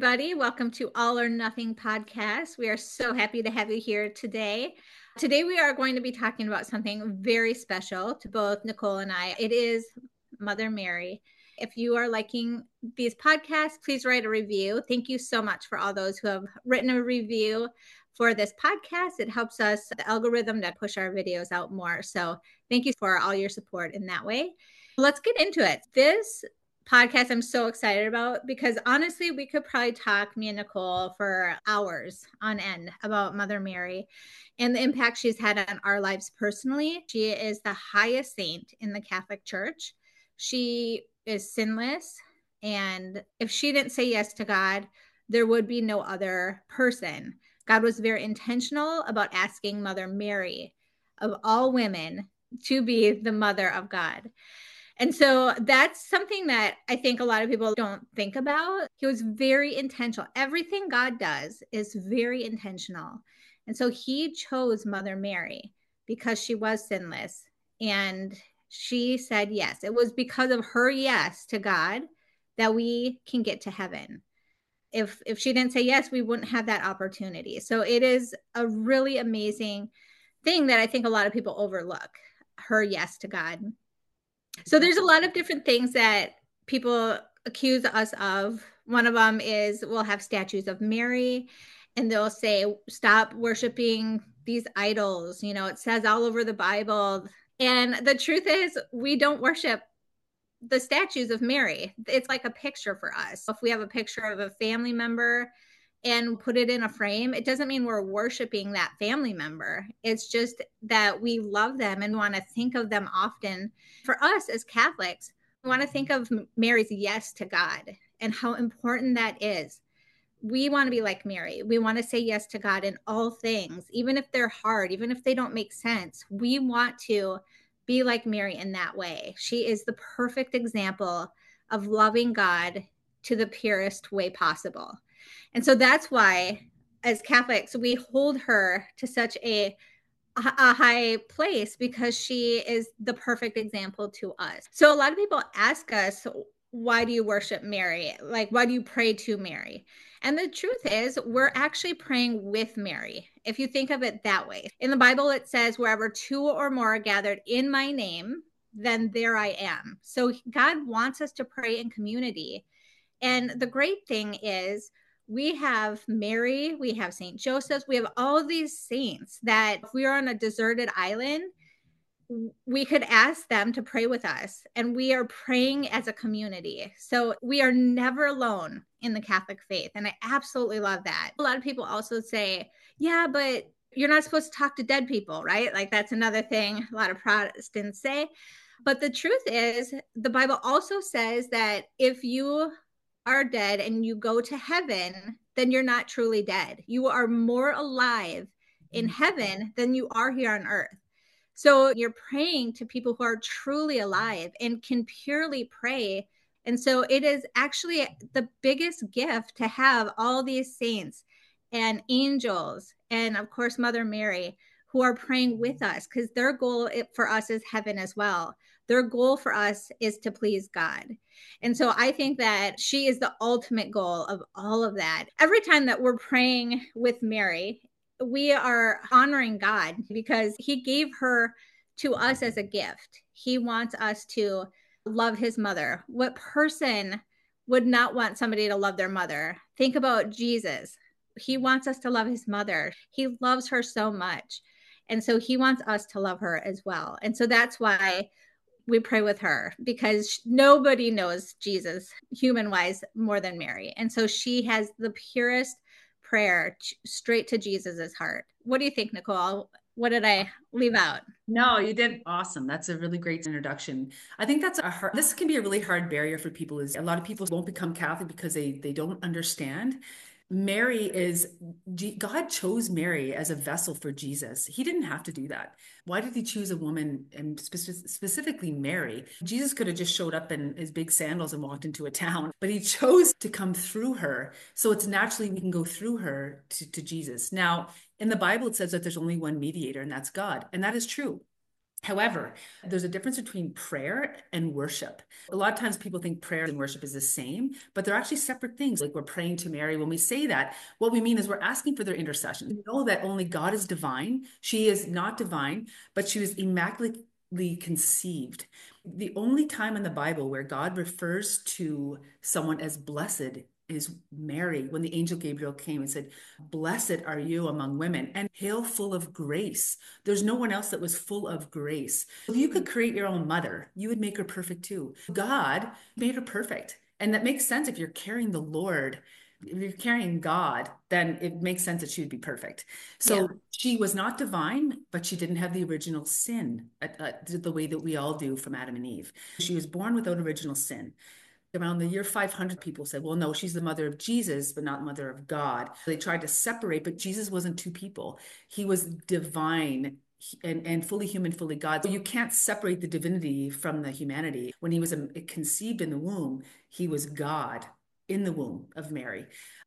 everybody. Welcome to All or Nothing podcast. We are so happy to have you here today. Today, we are going to be talking about something very special to both Nicole and I. It is Mother Mary. If you are liking these podcasts, please write a review. Thank you so much for all those who have written a review for this podcast. It helps us, the algorithm, to push our videos out more. So thank you for all your support in that way. Let's get into it. This podcast I'm so excited about because honestly, we could probably talk, me and Nicole, for hours on end about Mother Mary and the impact she's had on our lives personally. She is the highest saint in the Catholic Church. She is sinless. And if she didn't say yes to God, there would be no other person. God was very intentional about asking Mother Mary, of all women, to be the mother of God. And so that's something that I think a lot of people don't think about. He was very intentional. Everything God does is very intentional. And so he chose Mother Mary because she was sinless. And she said yes. It was because of her yes to God that we can get to heaven. If she didn't say yes, we wouldn't have that opportunity. So it is a really amazing thing that I think a lot of people overlook, her yes to God. So there's a lot of different things that people accuse us of. One of them is we'll have statues of Mary and they'll say, stop worshiping these idols. You know, it says all over the Bible. And the truth is, we don't worship the statues of Mary. It's like a picture for us. If we have a picture of a family member and put it in a frame, it doesn't mean we're worshiping that family member. It's just that we love them and want to think of them often. For us as Catholics, we want to think of Mary's yes to God and how important that is. We want to be like Mary. We want to say yes to God in all things, even if they're hard, even if they don't make sense. We want to be like Mary in that way. She is the perfect example of loving God to the purest way possible. And so that's why, as Catholics, we hold her to such a high place because she is the perfect example to us. So a lot of people ask us, why do you worship Mary? Like, why do you pray to Mary? And the truth is, we're actually praying with Mary, if you think of it that way. In the Bible, it says, wherever two or more are gathered in my name, then there I am. So God wants us to pray in community. And the great thing is, we have Mary, we have St. Joseph, we have all these saints that if we are on a deserted island, we could ask them to pray with us. And we are praying as a community. So we are never alone in the Catholic faith. And I absolutely love that. A lot of people also say, yeah, but you're not supposed to talk to dead people, right? Like that's another thing a lot of Protestants say. But the truth is, the Bible also says that if you are dead and you go to heaven, then you're not truly dead. You are more alive in heaven than you are here on earth. So you're praying to people who are truly alive and can purely pray. And so it is actually the biggest gift to have all these saints and angels and, of course, Mother Mary, who are praying with us, because their goal for us is heaven as well. Their goal for us is to please God. And so I think that she is the ultimate goal of all of that. Every time that we're praying with Mary, we are honoring God because he gave her to us as a gift. He wants us to love his mother. What person would not want somebody to love their mother? Think about Jesus. He wants us to love his mother. He loves her so much. And so he wants us to love her as well. And so that's why we pray with her, because nobody knows Jesus human wise more than Mary. And so she has the purest prayer straight to Jesus's heart. What do you think, Nicole? What did I leave out? No, you did awesome. That's a really great introduction. I think this can be a really hard barrier for people is a lot of people won't become Catholic because they don't understand. Mary God chose Mary as a vessel for Jesus. He didn't have to do that. Why did he choose a woman and specifically Mary? Jesus could have just showed up in his big sandals and walked into a town, but he chose to come through her. So it's naturally we can go through her to Jesus. Now, in the Bible, it says that there's only one mediator, and that's God. And that is true. However, there's a difference between prayer and worship. A lot of times people think prayer and worship is the same, but they're actually separate things. Like we're praying to Mary. When we say that, what we mean is we're asking for their intercession. We know that only God is divine. She is not divine, but she was immaculately conceived. The only time in the Bible where God refers to someone as blessed is Mary, when the angel Gabriel came and said, "Blessed are you among women, and hail full of grace." There's no one else that was full of grace. If you could create your own mother, you would make her perfect too. God made her perfect. And that makes sense if you're carrying the Lord. If you're carrying God, then it makes sense that she would be perfect. Yeah. So she was not divine, but she didn't have the original sin the way that we all do from Adam and Eve. She was born without original sin. Around the year 500, people said, well, no, she's the mother of Jesus, but not mother of God. They tried to separate, but Jesus wasn't two people. He was divine and fully human, fully God. So you can't separate the divinity from the humanity. When he was conceived in the womb, he was God in the womb of Mary.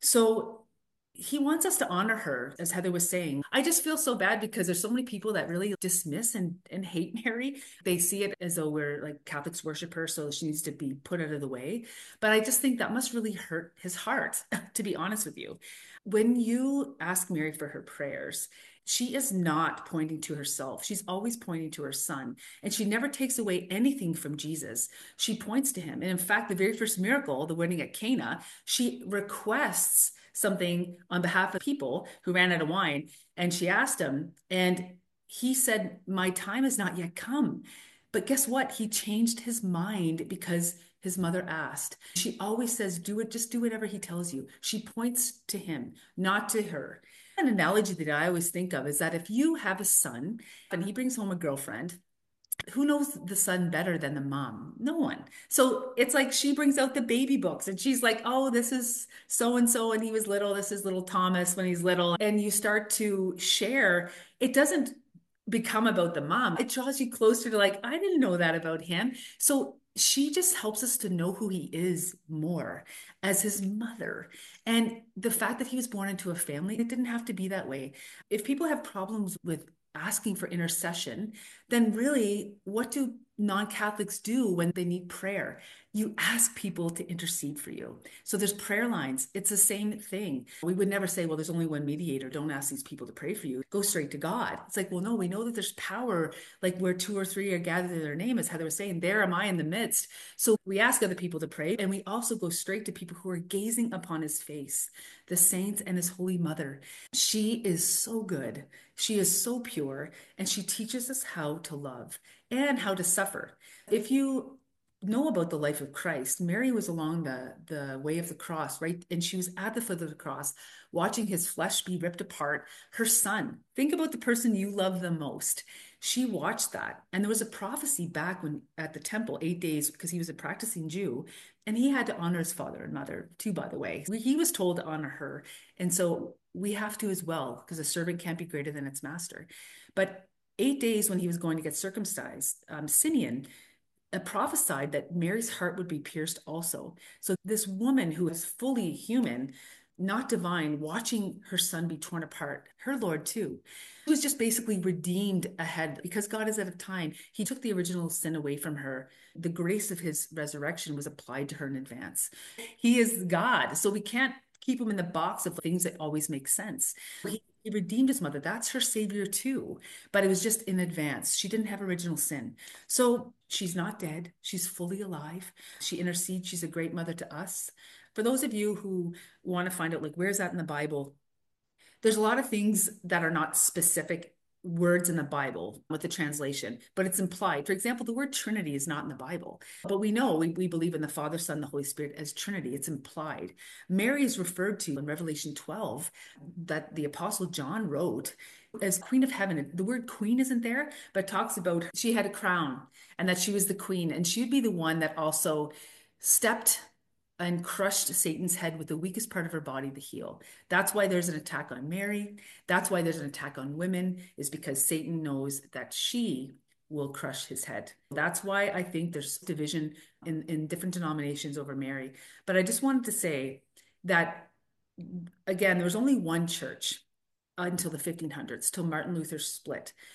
So he wants us to honor her, as Heather was saying. I just feel so bad because there's so many people that really dismiss and hate Mary. They see it as though we're like Catholics worship her, so she needs to be put out of the way. But I just think that must really hurt his heart, to be honest with you. When you ask Mary for her prayers, she is not pointing to herself. She's always pointing to her son. And she never takes away anything from Jesus. She points to him. And in fact, the very first miracle, the wedding at Cana, she requests something on behalf of people who ran out of wine. And she asked him, and he said, "My time has not yet come." But guess what? He changed his mind because his mother asked. She always says, "Do it, just do whatever he tells you." She points to him, not to her. An analogy that I always think of is that if you have a son and he brings home a girlfriend, who knows the son better than the mom? No one. So it's like she brings out the baby books and she's like, "Oh, this is so and so when he was little. This is little Thomas when he's little." And you start to share. It doesn't become about the mom. It draws you closer to like, I didn't know that about him. So she just helps us to know who he is more as his mother. And the fact that he was born into a family, it didn't have to be that way. If people have problems with asking for intercession, then really, what do non-Catholics do when they need prayer? You ask people to intercede for you. So there's prayer lines. It's the same thing. We would never say, well, there's only one mediator. Don't ask these people to pray for you. Go straight to God. It's like, well, no, we know that there's power, like where two or three are gathered in their name, as Heather was saying, there am I in the midst. So we ask other people to pray, and we also go straight to people who are gazing upon his face, the saints and his holy mother. She is so good. She is so pure, and she teaches us how to love and how to suffer. If you know about the life of Christ, Mary was along the way of the cross, right? And she was at the foot of the cross, watching his flesh be ripped apart. Her son, think about the person you love the most. She watched that. And there was a prophecy back when at the temple, 8 days, because he was a practicing Jew, and he had to honor his father and mother too, by the way. He was told to honor her. And so we have to as well, because a servant can't be greater than its master. But 8 days when he was going to get circumcised, Simeon prophesied that Mary's heart would be pierced also. So this woman who is fully human, not divine, watching her son be torn apart, her Lord too, was just basically redeemed ahead because God is at a time. He took the original sin away from her. The grace of his resurrection was applied to her in advance. He is God. So we can't keep him in the box of things that always make sense. He redeemed his mother. That's her savior too. But it was just in advance. She didn't have original sin. So she's not dead. She's fully alive. She intercedes. She's a great mother to us. For those of you who want to find out, like, where's that in the Bible? There's a lot of things that are not specific words in the Bible with the translation, but it's implied. For example, the word Trinity is not in the Bible, but we know we believe in the Father, Son, the Holy Spirit as Trinity. It's implied. Mary is referred to in Revelation 12 that the Apostle John wrote as Queen of Heaven. The word queen isn't there, but talks about she had a crown and that she was the queen, and she'd be the one that also stepped and crushed Satan's head with the weakest part of her body, the heel. That's why there's an attack on Mary. That's why there's an attack on women, is because Satan knows that she will crush his head. That's why I think there's division in different denominations over Mary. But I just wanted to say that, again, there was only one church until the 1500s, till Martin Luther split.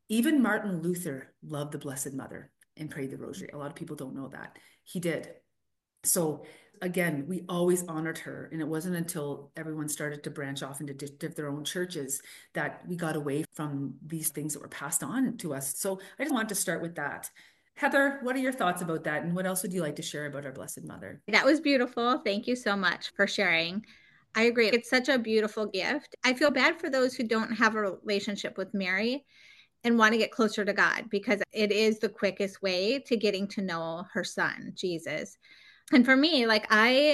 Even Martin Luther loved the Blessed Mother and prayed the rosary. A lot of people don't know that. He did. So again, we always honored her. And it wasn't until everyone started to branch off into their own churches that we got away from these things that were passed on to us. So I just wanted to start with that. Heather, what are your thoughts about that? And what else would you like to share about our Blessed Mother? That was beautiful. Thank you so much for sharing. I agree. It's such a beautiful gift. I feel bad for those who don't have a relationship with Mary and want to get closer to God, because it is the quickest way to getting to know her son, Jesus. And for me, like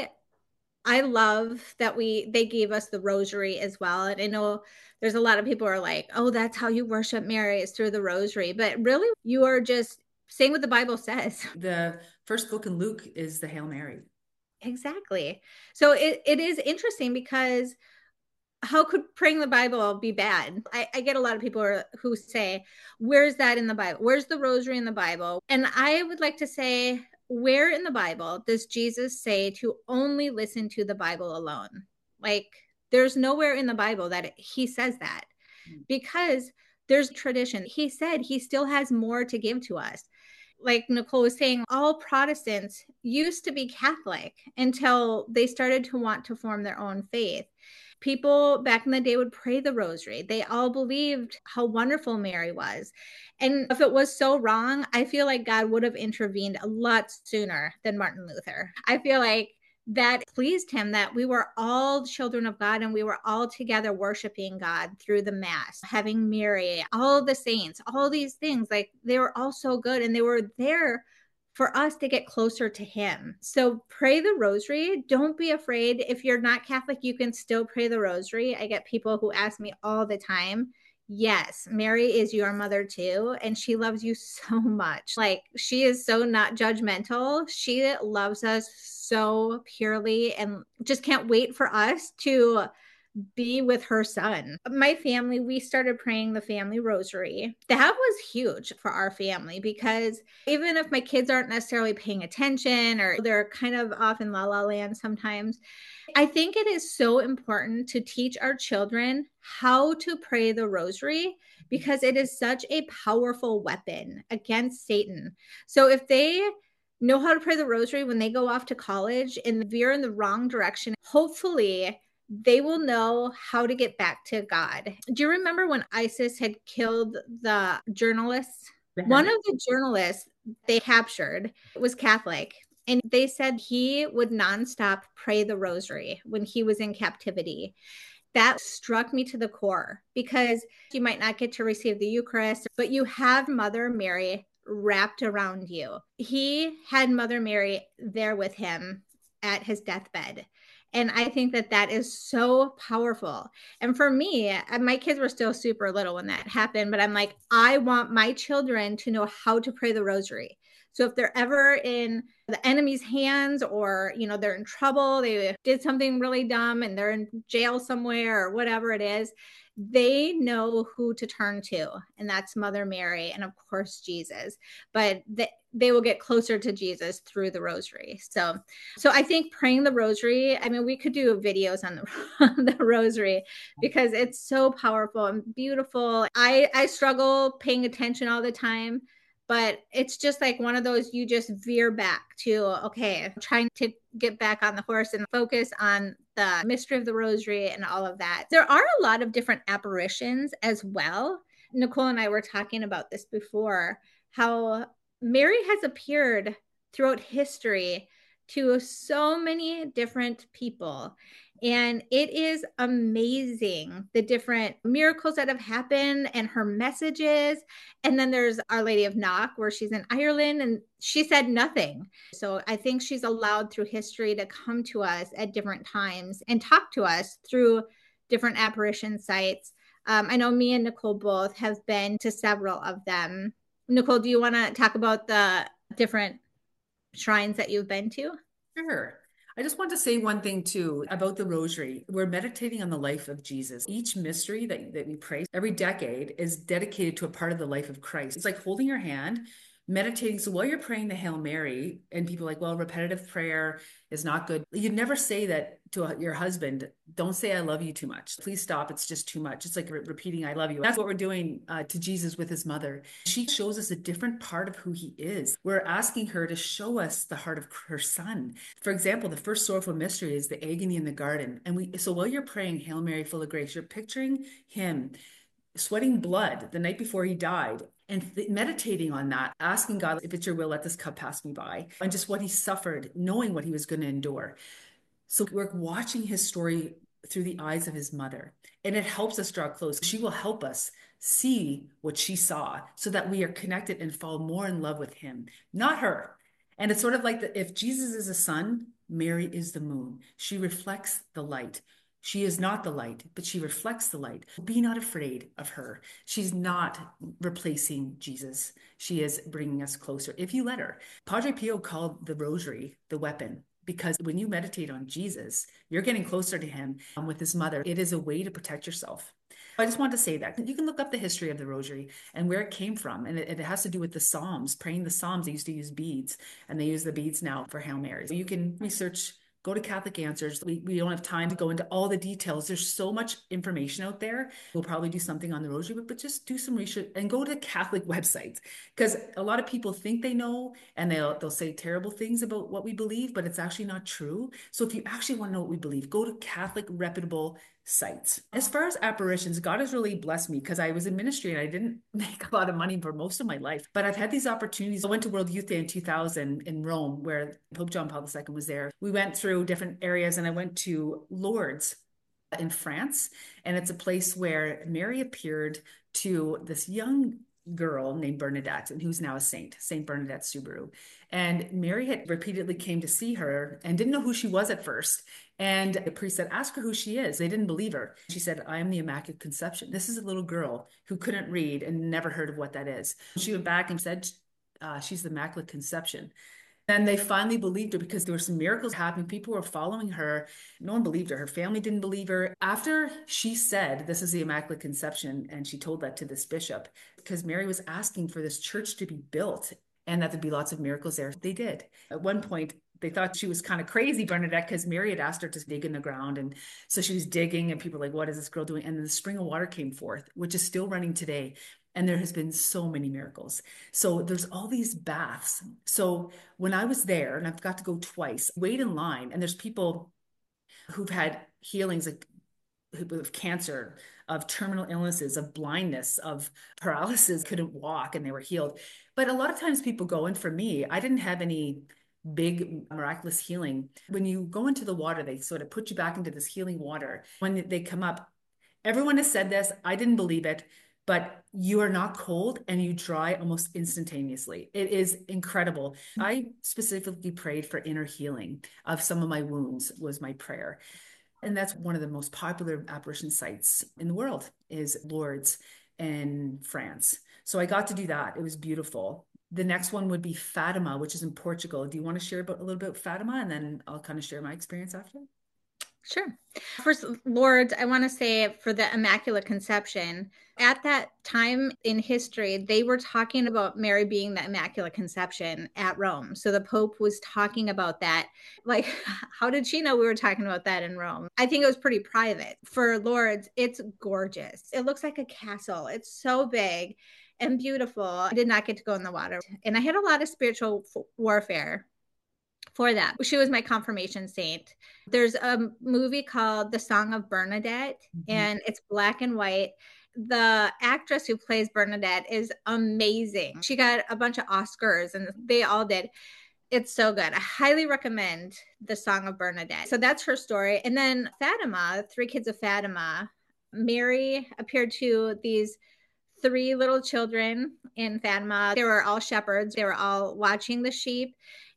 I love that they gave us the rosary as well. And I know there's a lot of people who are like, "Oh, that's how you worship Mary, is through the rosary." But really, you are just saying what the Bible says. The first book in Luke is the Hail Mary. Exactly. So it is interesting, because how could praying the Bible be bad? I get a lot of people who say, where's that in the Bible? Where's the rosary in the Bible? And I would like to say, where in the Bible does Jesus say to only listen to the Bible alone? Like, there's nowhere in the Bible that he says that, because there's tradition. He said he still has more to give to us. Like Nicole was saying, all Protestants used to be Catholic until they started to want to form their own faith. People back in the day would pray the rosary. They all believed how wonderful Mary was. And if it was so wrong, I feel like God would have intervened a lot sooner than Martin Luther. I feel like that pleased him, that we were all children of God and we were all together worshiping God through the Mass, having Mary, all the saints, all these things. Like, they were all so good, and they were there for us to get closer to him. So pray the rosary. Don't be afraid. If you're not Catholic, you can still pray the rosary. I get people who ask me all the time. Yes, Mary is your mother too, and she loves you so much. Like, she is so not judgmental. She loves us so purely, and just can't wait for us to be with her son. My family, we started praying the family rosary. That was huge for our family, because even if my kids aren't necessarily paying attention, or they're kind of off in la la land sometimes, I think it is so important to teach our children how to pray the rosary, because it is such a powerful weapon against Satan. So if they know how to pray the rosary when they go off to college and veer in the wrong direction, hopefully they will know how to get back to God. Do you remember when ISIS had killed the journalists? One of the journalists they captured was Catholic. And they said he would nonstop pray the rosary when he was in captivity. That struck me to the core, because you might not get to receive the Eucharist, but you have Mother Mary wrapped around you. He had Mother Mary there with him at his deathbed. And I think that that is so powerful. And for me, my kids were still super little when that happened, but I'm like, I want my children to know how to pray the rosary. So if they're ever in the enemy's hands, or, they're in trouble, they did something really dumb and they're in jail somewhere or whatever it is, they know who to turn to. And that's Mother Mary and, of course, Jesus. But they will get closer to Jesus through the rosary. So I think praying the rosary, I mean, we could do videos on the rosary, because it's so powerful and beautiful. I struggle paying attention all the time, but it's just like one of those, you just veer back to, okay, I'm trying to get back on the horse and focus on the mystery of the rosary and all of that. There are a lot of different apparitions as well. Nicole and I were talking about this before, how Mary has appeared throughout history to so many different people. And it is amazing, the different miracles that have happened and her messages. And then there's Our Lady of Knock, where she's in Ireland and she said nothing. So I think she's allowed through history to come to us at different times and talk to us through different apparition sites. I know me and Nicole both have been to several of them. Nicole, do you want to talk about the different shrines that you've been to? Sure. I just want to say one thing too about the rosary. We're meditating on the life of Jesus. Each mystery that we pray every decade is dedicated to a part of the life of Christ. It's like holding your hand meditating. So while you're praying the Hail Mary, and people are like, well, repetitive prayer is not good. You'd never say that to your husband. Don't say I love you too much. Please stop. It's just too much. It's like repeating I love you. That's what we're doing to Jesus with his mother. She shows us a different part of who he is. We're asking her to show us the heart of her son. For example, the first sorrowful mystery is the agony in the garden. So while you're praying Hail Mary, full of grace, you're picturing him sweating blood the night before he died and meditating on that, asking God, if it's your will, let this cup pass me by, and just what he suffered, knowing what he was going to endure. So we're watching his story through the eyes of his mother, and it helps us draw close. She will help us see what she saw so that we are connected and fall more in love with him, not her. And it's sort of like if Jesus is a sun, Mary is the moon. She reflects the light. She is not the light, but she reflects the light. Be not afraid of her. She's not replacing Jesus. She is bringing us closer if you let her. Padre Pio called the rosary the weapon, because when you meditate on Jesus, you're getting closer to him with his mother. It is a way to protect yourself. I just want to say that you can look up the history of the rosary and where it came from. And it has to do with the Psalms, praying the Psalms. They used to use beads, and they use the beads now for Hail Marys. So you can research, go to Catholic Answers. We don't have time to go into all the details. There's so much information out there. We'll probably do something on the rosary, but just do some research and go to Catholic websites, because a lot of people think they know, and they'll say terrible things about what we believe, but it's actually not true. So if you actually want to know what we believe, go to Catholic reputable sites. As far as apparitions, God has really blessed me, because I was in ministry and I didn't make a lot of money for most of my life, but I've had these opportunities. I went to World Youth Day in 2000 in Rome, where Pope John Paul II was there. We went through different areas, and I went to Lourdes in France, and it's a place where Mary appeared to this young girl named Bernadette, and who's now a saint, Saint Bernadette Soubirous. And Mary had repeatedly came to see her and didn't know who she was at first. And the priest said, ask her who she is. They didn't believe her. She said, I am the Immaculate Conception. This is a little girl who couldn't read and never heard of what that is. She went back and said, she's the Immaculate Conception. And they finally believed her, because there were some miracles happening. People were following her. No one believed her. Her family didn't believe her. After she said, this is the Immaculate Conception, and she told that to this bishop, because Mary was asking for this church to be built and that there'd be lots of miracles there. They did. At one point, they thought she was kind of crazy, Bernadette, because Mary had asked her to dig in the ground. And so she was digging, and people were like, what is this girl doing? And then the spring of water came forth, which is still running today. And there has been so many miracles. So there's all these baths. So when I was there, and I've got to go twice, wait in line, and there's people who've had healings of cancer, of terminal illnesses, of blindness, of paralysis, couldn't walk, and they were healed. But a lot of times people go, and for me, I didn't have any big miraculous healing. When you go into the water, they sort of put you back into this healing water. When they come up, everyone has said this, I didn't believe it, but you are not cold and you dry almost instantaneously. It is incredible. I specifically prayed for inner healing of some of my wounds, was my prayer. And that's one of the most popular apparition sites in the world, is Lourdes in France. So I got to do that. It was beautiful. The next one would be Fatima, which is in Portugal. Do you want to share a little bit about Fatima, and then I'll kind of share my experience after? Sure. First, Lourdes, I want to say, for the Immaculate Conception, at that time in history, they were talking about Mary being the Immaculate Conception at Rome. So the Pope was talking about that. Like, how did she know we were talking about that in Rome? I think it was pretty private. For Lourdes, it's gorgeous. It looks like a castle. It's so big and beautiful. I did not get to go in the water. And I had a lot of spiritual warfare for that. She was my confirmation saint. There's a movie called The Song of Bernadette, and it's black and white. The actress who plays Bernadette is amazing. She got a bunch of Oscars, and they all did. It's so good. I highly recommend The Song of Bernadette. So that's her story. And then Fatima, Three Kids of Fatima, Mary appeared to these three little children in Fatima. They were all shepherds. They were all watching the sheep,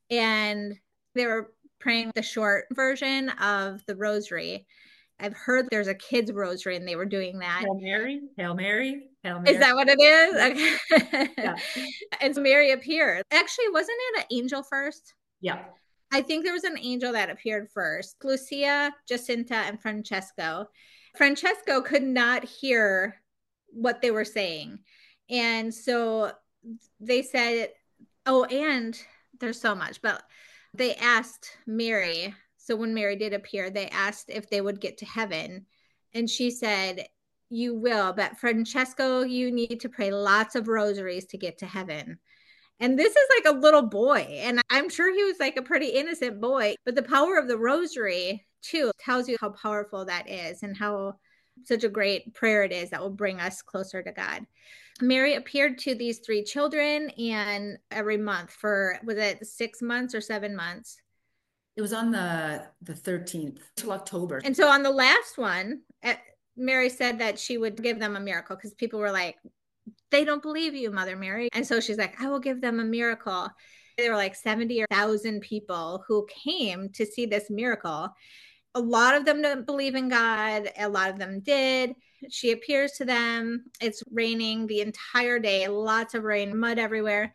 and they were praying the short version of the rosary. I've heard there's a kids' rosary, and they were doing that. Hail Mary, Hail Mary, Hail Mary. Is that what it is? Okay. Yeah. And so Mary appeared. Actually, wasn't it an angel first? Yeah. I think there was an angel that appeared first. Lucia, Jacinta, and Francesco. Francesco could not hear what they were saying. And so they said Oh, and there's so much, but they asked Mary. So when Mary did appear, they asked if they would get to heaven. And she said, "You will, but Francesco, you need to pray lots of rosaries to get to heaven." And this is like a little boy. And I'm sure he was like a pretty innocent boy. But the power of the rosary, too, tells you how powerful that is and how such a great prayer it is that will bring us closer to God. Mary appeared to these three children and every month for, was it 6 months or 7 months? It was on the 13th till October. And so on the last one, Mary said that she would give them a miracle because people were like, they don't believe you, Mother Mary. And so she's like, I will give them a miracle. There were like 70,000 people who came to see this miracle. A lot of them don't believe in God. A lot of them did. She appears to them. It's raining the entire day, lots of rain, mud everywhere.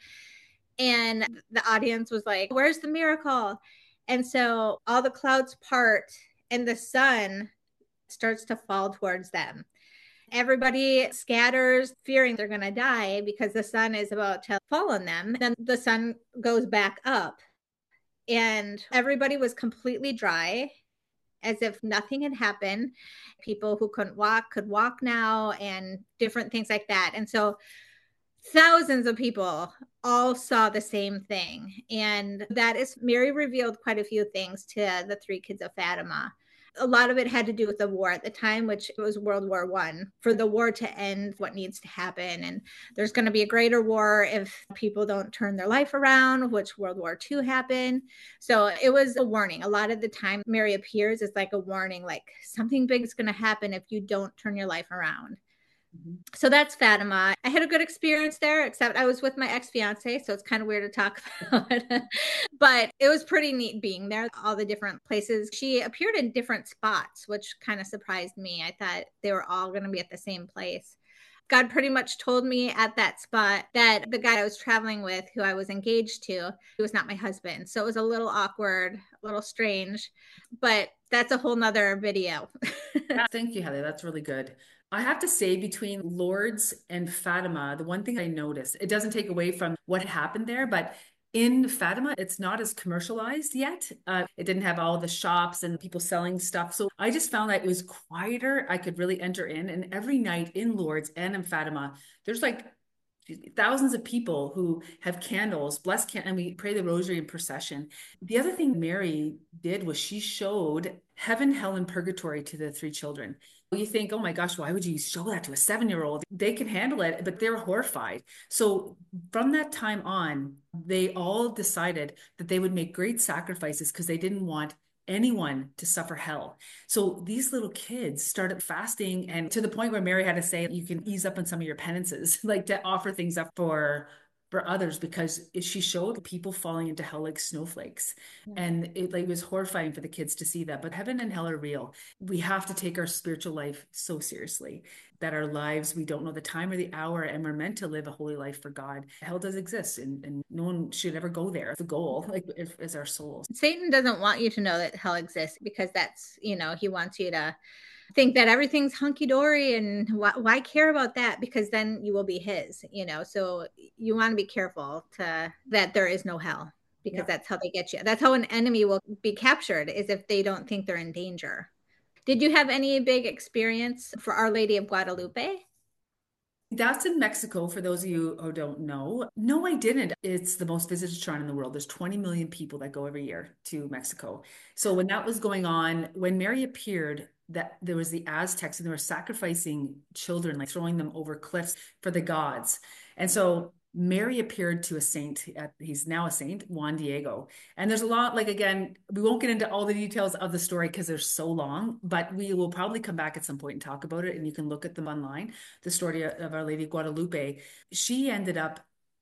And the audience was like, where's the miracle? And so all the clouds part and the sun starts to fall towards them. Everybody scatters, fearing they're going to die because the sun is about to fall on them. Then the sun goes back up, and everybody was completely dry, as if nothing had happened. People who couldn't walk could walk now, and different things like that. And so thousands of people all saw the same thing. And that is, Mary revealed quite a few things to the three kids of Fatima. A lot of it had to do with the war at the time, which was World War One. For the war to end, what needs to happen, and there's going to be a greater war if people don't turn their life around, which World War II happened. So it was a warning. A lot of the time, Mary appears as like a warning, like something big is going to happen if you don't turn your life around. So that's Fatima. I had a good experience there, except I was with my ex-fiance, so it's kind of weird to talk about. But it was pretty neat being there, all the different places. She appeared in different spots, which kind of surprised me. I thought they were all going to be at the same place. God pretty much told me at that spot that the guy I was traveling with, who I was engaged to, he was not my husband. So it was a little awkward, a little strange, but that's a whole nother video. Thank you, Heather. That's really good. I have to say, between Lourdes and Fatima, the one thing I noticed, it doesn't take away from what happened there, but in Fatima, it's not as commercialized yet. It didn't have all the shops and people selling stuff. So I just found that it was quieter. I could really enter in. And every night in Lourdes and in Fatima, there's like thousands of people who have candles, and we pray the rosary in procession. The other thing Mary did was she showed heaven, hell, and purgatory to the three children. You think, oh my gosh, why would you show that to a 7-year-old? They can handle it, but they're horrified. So from that time on, they all decided that they would make great sacrifices because they didn't want anyone to suffer hell. So these little kids started fasting, and to the point where Mary had to say, you can ease up on some of your penances, like to offer things up for others, because she showed people falling into hell like snowflakes. And it like was horrifying for the kids to see that. But heaven and hell are real. We have to take our spiritual life so seriously, that our lives, we don't know the time or the hour, and we're meant to live a holy life for God. Hell does exist, and no one should ever go there. The goal, like, is our souls. Satan doesn't want you to know that hell exists because that's, he wants you to think that everything's hunky dory, and why care about that? Because then you will be his, so you want to be careful that there is no hell, because that's how they get you. That's how an enemy will be captured, is if they don't think they're in danger. Did you have any big experience for Our Lady of Guadalupe? That's in Mexico, for those of you who don't know. No, I didn't. It's the most visited shrine in the world. There's 20 million people that go every year to Mexico. So when that was going on, when Mary appeared, that there was the Aztecs, and they were sacrificing children, like throwing them over cliffs for the gods. And so Mary appeared to a saint. He's now a saint, Juan Diego. And there's a lot, like, again, we won't get into all the details of the story because they're so long, but we will probably come back at some point and talk about it. And you can look at them online. The story of Our Lady of Guadalupe. She ended up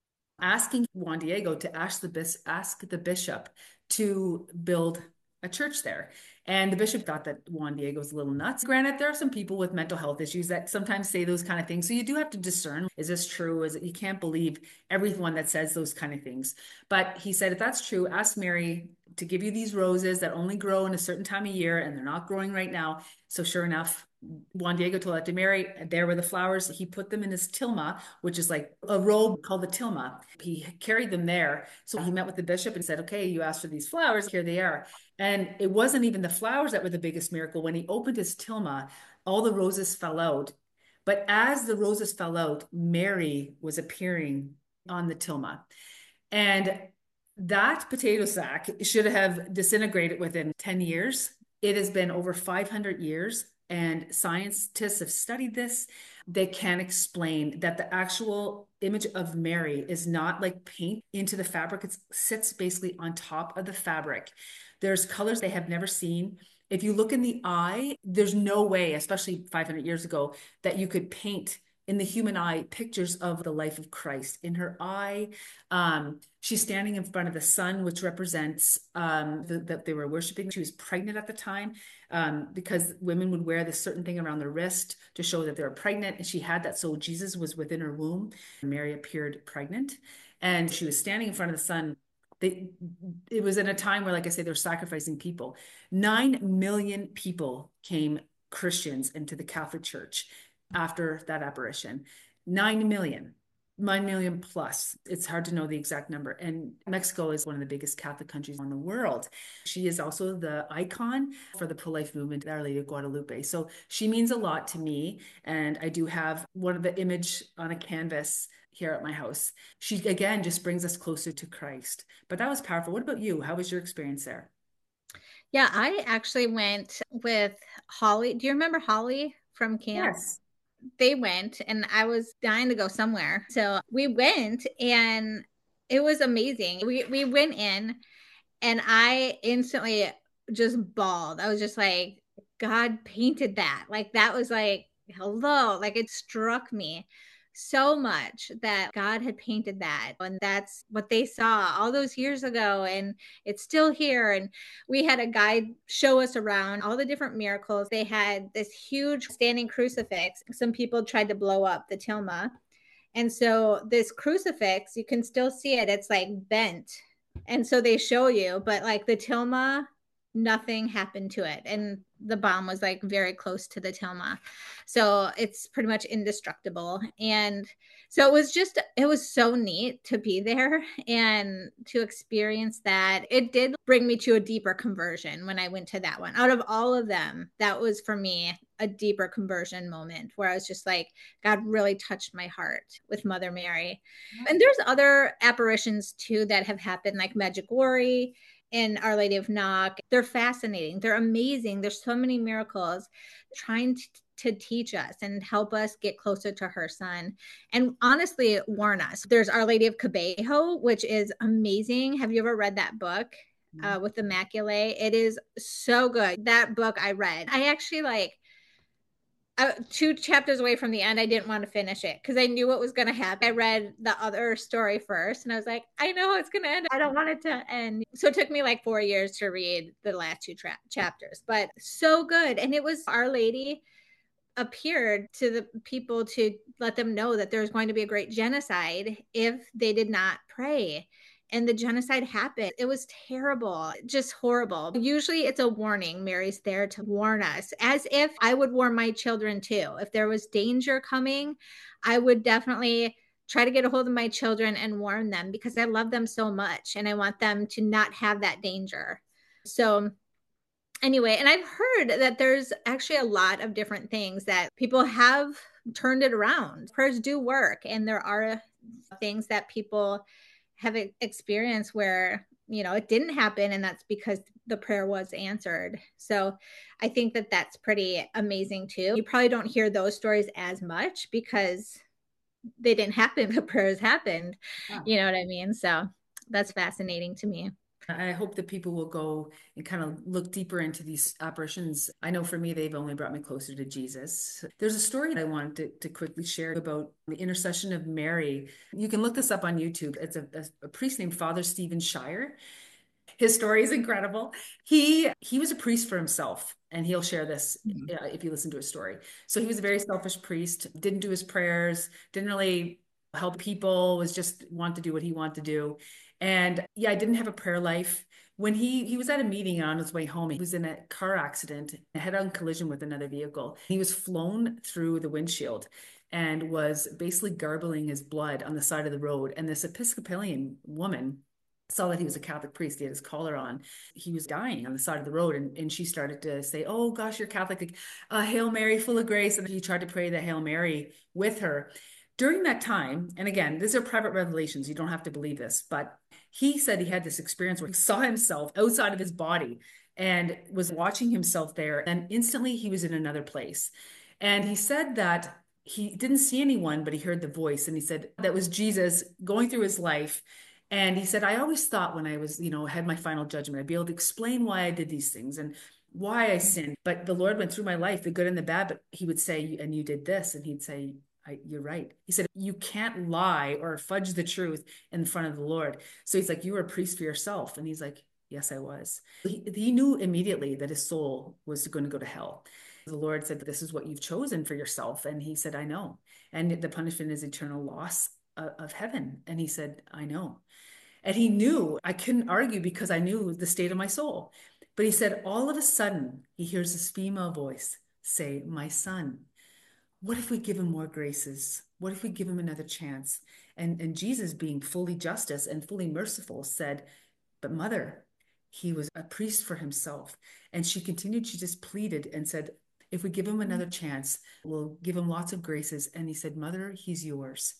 asking Juan Diego to ask the bishop to build a church there. And the bishop thought that Juan Diego was a little nuts. Granted, there are some people with mental health issues that sometimes say those kind of things. So you do have to discern, is this true? You can't believe everyone that says those kind of things. But he said, if that's true, ask Mary to give you these roses that only grow in a certain time of year, and they're not growing right now. So sure enough, Juan Diego told that to Mary. There were the flowers. He put them in his tilma, which is like a robe called the tilma. He carried them there. So he met with the bishop and said, okay, you asked for these flowers. Here they are. And it wasn't even the flowers that were the biggest miracle. When he opened his tilma, all the roses fell out. But as the roses fell out, Mary was appearing on the tilma. And that potato sack should have disintegrated within 10 years. It has been over 500 years, and scientists have studied this. They can explain that the actual image of Mary is not like paint into the fabric, it sits basically on top of the fabric. There's colors they have never seen. If you look in the eye, there's no way, especially 500 years ago, that you could paint in the human eye pictures of the life of Christ. In her eye, she's standing in front of the sun, which represents that they were worshiping. She was pregnant at the time, because women would wear this certain thing around their wrist to show that they were pregnant. And she had that. So Jesus was within her womb. Mary appeared pregnant, and she was standing in front of the sun. It was in a time where, like I say, they were sacrificing people. 9 million people came Christians into the Catholic Church after that apparition. 9 million, 9 million plus. It's hard to know the exact number. And Mexico is one of the biggest Catholic countries in the world. She is also the icon for the pro-life movement, Our Lady of Guadalupe. So she means a lot to me. And I do have one of the image on a canvas here at my house. She, again, just brings us closer to Christ. But that was powerful. What about you? How was your experience there? Yeah, I actually went with Holly. Do you remember Holly from camp? Yes. They went, and I was dying to go somewhere. So we went, and it was amazing. We went in, and I instantly just bawled. I was just like, God painted that. Like that was like, hello. Like it struck me so much that God had painted that. And that's what they saw all those years ago. And it's still here. And we had a guide show us around all the different miracles. They had this huge standing crucifix. Some people tried to blow up the tilma. And so this crucifix, you can still see it. It's like bent. And so they show you, but like the tilma, nothing happened to it. And the bomb was like very close to the tilma. So it's pretty much indestructible. And so it was so neat to be there and to experience that. It did bring me to a deeper conversion when I went to that one. Out of all of them, that was for me a deeper conversion moment where I was just like, God really touched my heart with Mother Mary. And there's other apparitions too that have happened, like Medjugorje and Our Lady of Knock. They're fascinating. They're amazing. There's so many miracles trying to teach us and help us get closer to her son and honestly warn us. There's Our Lady of Cabejo, which is amazing. Have you ever read that book? With the Immaculate? It is so good. That book I read. I actually like 2 chapters away from the end, I didn't want to finish it because I knew what was going to happen. I read the other story first and I was like, I know it's going to end. I don't want it to end. So it took me like 4 years to read the last 2 chapters, but so good. And it was Our Lady appeared to the people to let them know that there's going to be a great genocide if they did not pray. And the genocide happened. It was terrible, just horrible. Usually it's a warning. Mary's there to warn us, as if I would warn my children too. If there was danger coming, I would definitely try to get a hold of my children and warn them because I love them so much and I want them to not have that danger. So anyway, and I've heard that there's actually a lot of different things that people have turned it around. Prayers do work, and there are things that people have experienced where it didn't happen, and that's because the prayer was answered. So I think that that's pretty amazing too. You probably don't hear those stories as much because they didn't happen. The prayers happened. Yeah. You know what I mean? So that's fascinating to me. I hope that people will go and kind of look deeper into these apparitions. I know for me, they've only brought me closer to Jesus. There's a story that I wanted to quickly share about the intercession of Mary. You can look this up on YouTube. It's a priest named Father Stephen Shire. His story is incredible. He was a priest for himself, and he'll share this if you listen to his story. So he was a very selfish priest, didn't do his prayers, didn't really help people, was just want to do what he wanted to do. And yeah, I didn't have a prayer life. When he was at a meeting on his way home, he was in a car accident, a head-on collision with another vehicle. He was flown through the windshield and was basically garbling his blood on the side of the road. And this Episcopalian woman saw that he was a Catholic priest. He had his collar on. He was dying on the side of the road. And she started to say, "Oh gosh, you're Catholic. Like, Hail Mary, full of grace." And he tried to pray the Hail Mary with her. During that time, and again, these are private revelations. You don't have to believe this, but he said he had this experience where he saw himself outside of his body and was watching himself there. And instantly he was in another place. And he said that he didn't see anyone, but he heard the voice. And he said that was Jesus going through his life. And he said, I always thought when I was, had my final judgment, I'd be able to explain why I did these things and why I sinned. But the Lord went through my life, the good and the bad. But he would say, and you did this. And he'd say, you're right. He said, you can't lie or fudge the truth in front of the Lord. So he's like, you were a priest for yourself. And he's like, yes, I was. He knew immediately that his soul was going to go to hell. The Lord said, this is what you've chosen for yourself. And he said, I know. And the punishment is eternal loss of heaven. And he said, I know. And he knew, I couldn't argue because I knew the state of my soul. But he said, all of a sudden, he hears this female voice say, my son, what if we give him more graces? What if we give him another chance? And Jesus, being fully justice and fully merciful, said, but mother, he was a priest for himself. And she continued, she just pleaded and said, if we give him another chance, we'll give him lots of graces. And he said, mother, he's yours.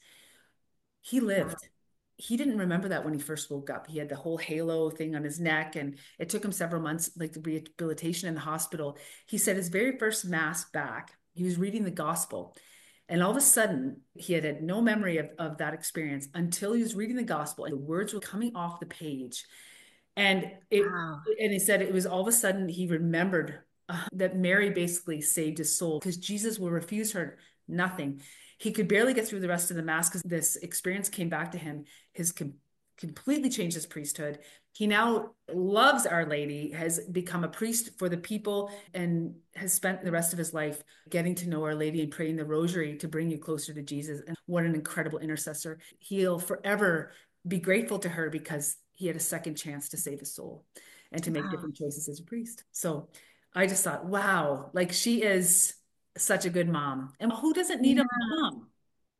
He lived. He didn't remember that when he first woke up. He had the whole halo thing on his neck, and it took him several months, like the rehabilitation in the hospital. He said his very first mass back, he was reading the gospel. And all of a sudden, he had no memory of that experience until he was reading the gospel and the words were coming off the page. And Wow. and he said it was all of a sudden he remembered that Mary basically saved his soul because Jesus will refuse her nothing. He could barely get through the rest of the mass because this experience came back to him. His completely changed his priesthood. He now loves Our Lady, has become a priest for the people, and has spent the rest of his life getting to know Our Lady and praying the rosary to bring you closer to Jesus. And what an incredible intercessor. He'll forever be grateful to her because he had a second chance to save his soul and to make Wow. different choices as a priest. So I just thought, wow, like she is such a good mom. And who doesn't need a Yeah. mom?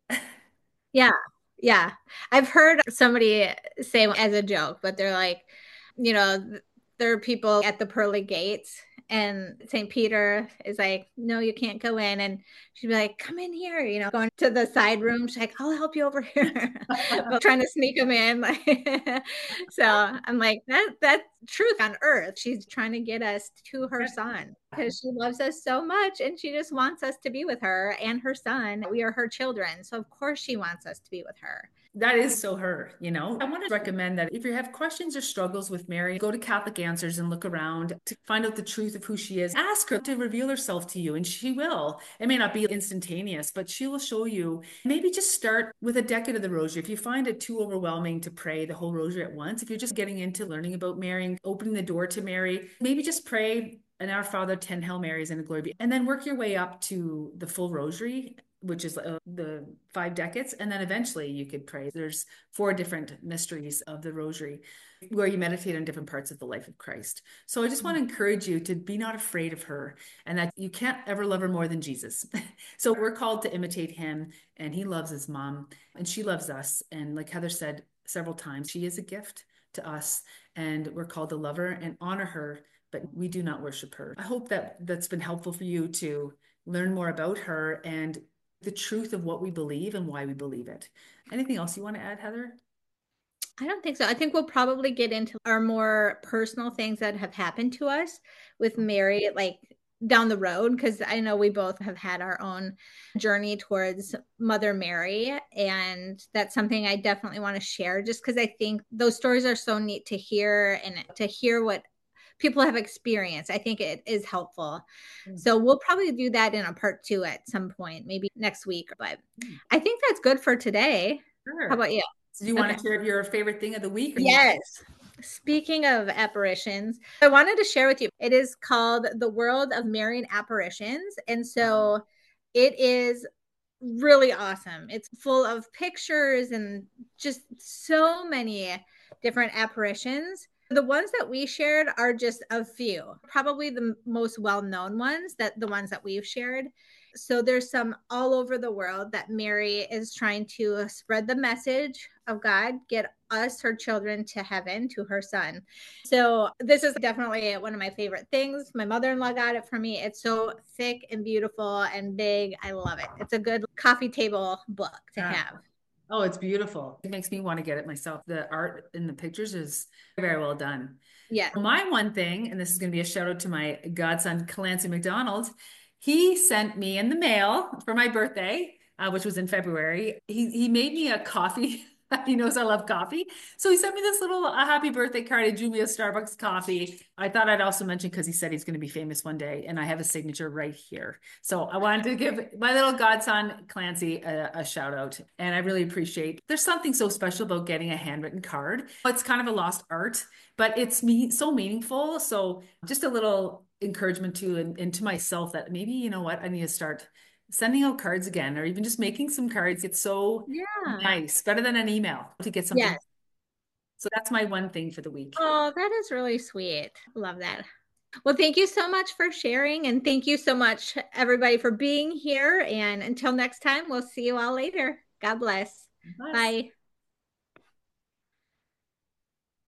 Yeah. Yeah. I've heard somebody say as a joke, but they're like, there are people at the pearly gates, and St. Peter is like, no, you can't go in. And she'd be like, come in here, going to the side room. She's like, I'll help you over here. But trying to sneak him in. So I'm like, that's truth on earth. She's trying to get us to her son because she loves us so much and she just wants us to be with her and her son. We are her children. So of course she wants us to be with her. That is so her, I want to recommend that if you have questions or struggles with Mary, go to Catholic Answers and look around to find out the truth of who she is. Ask her to reveal herself to you, and she will. It may not be instantaneous, but she will show you. Maybe just start with a decade of the Rosary. If you find it too overwhelming to pray the whole Rosary at once, if you're just getting into learning about Mary and opening the door to Mary, maybe just pray an Our Father, 10 Hail Marys, and a Glory be, and then work your way up to the full Rosary, which is the 5 decades. And then eventually you could pray. There's 4 different mysteries of the Rosary where you meditate on different parts of the life of Christ. So I just want to encourage you to be not afraid of her and that you can't ever love her more than Jesus. So we're called to imitate him, and he loves his mom and she loves us. And like Heather said several times, she is a gift to us, and we're called to love her and honor her, but we do not worship her. I hope that that's been helpful for you to learn more about her and the truth of what we believe and why we believe it. Anything else you want to add, Heather? I don't think so. I think we'll probably get into our more personal things that have happened to us with Mary, like down the road, because I know we both have had our own journey towards Mother Mary. And that's something I definitely want to share just because I think those stories are so neat to hear and to hear what people have experienced. I think it is helpful. So we'll probably do that in a part 2 at some point, maybe next week. But I think that's good for today. How Sure. about you? So do you want to share your favorite thing of the week? Or you... Yes. Speaking of apparitions, I wanted to share with you. It is called The World of Marian Apparitions. And so it is really awesome. It's full of pictures and just so many different apparitions. The ones that we shared are just a few, probably the most well-known ones, that the ones that we've shared. So there's some all over the world that Mary is trying to spread the message of God, get us, her children, to heaven, to her son. So this is definitely one of my favorite things. My mother-in-law got it for me. It's so thick and beautiful and big. I love it. It's a good coffee table book to have. Oh, it's beautiful. It makes me want to get it myself. The art in the pictures is very well done. Yeah. My one thing, and this is going to be a shout out to my godson, Clancy McDonald. He sent me in the mail for my birthday, which was in February. He made me a coffee. He knows I love coffee. So he sent me this little happy birthday card. He drew me a Starbucks coffee. I thought I'd also mention because he said he's going to be famous one day, and I have a signature right here. So I wanted to give my little godson, Clancy, a shout out. And I really appreciate there's something so special about getting a handwritten card. It's kind of a lost art, but it's so meaningful. So just a little encouragement to and to myself that maybe, you know what, I need to start sending out cards again, or even just making some cards. It's so nice, better than an email to get something. Yes. So that's my one thing for the week. Oh, that is really sweet. Love that. Well, thank you so much for sharing. And thank you so much, everybody, for being here. And until next time, we'll see you all later. God bless. Bye.